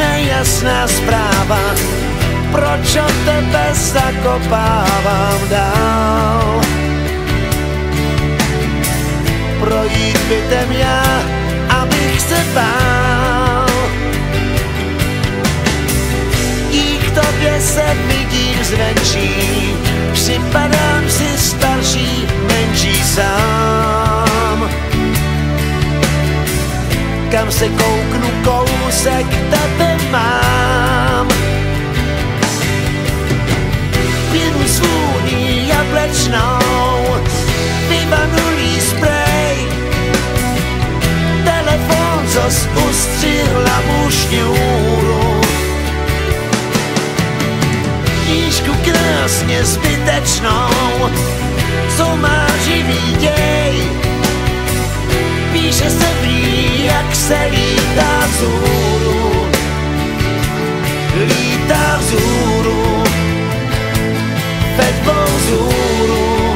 jsme jasná zpráva, proč o tebe zakopávám dál. Projít bytem já, abych se bál. I k tobě se vidím zvenčí, připadám si starší, menší sám. Kam se kouknu, kousek tebe mám. Pěnu svůní jablečnou, vyvanulý sprej, telefon, co ustřihla mu šňůru. Knížku krásně zbytečnou, co má živý děj. Píše se v ní, jak se lítá vzhůru. Lítá vzhůru, ve dvou vzhůru.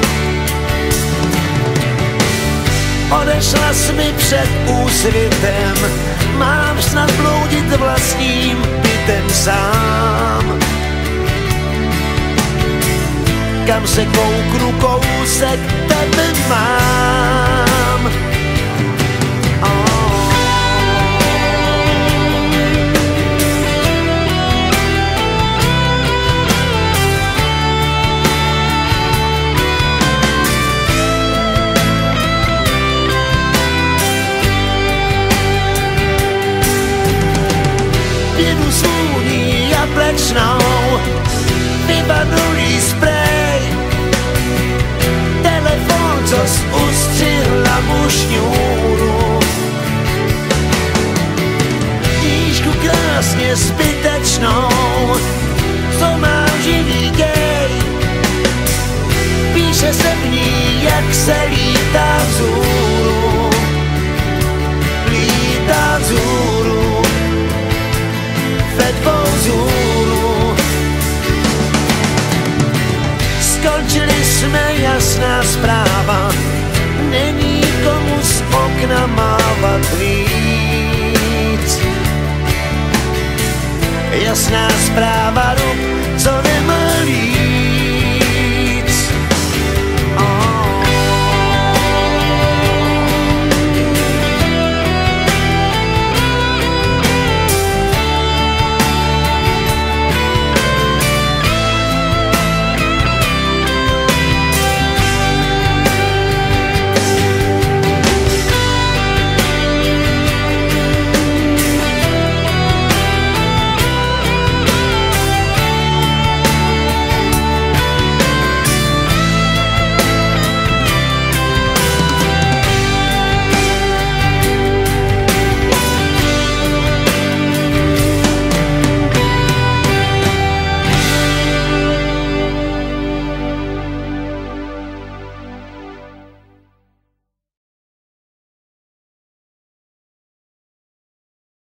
Odešla jsi mi před úsvitem, mám snad bloudit vlastním bytem sám. Kam se kouknu, kousek tebe mám. Pěnu svůní jablečnou, vyvanulý sprej, telefon, co ustřihla mu šňůru. Knížku krásně zbytečnou, co má živý děj. Píše se v ní, jak se lítá vzhůru. Lítá vzhůru, ve dvou vzhůru. Skončili jsme, jasná zpráva, není komu z okna mávat víc. Jasná zpráva, rub, co nemá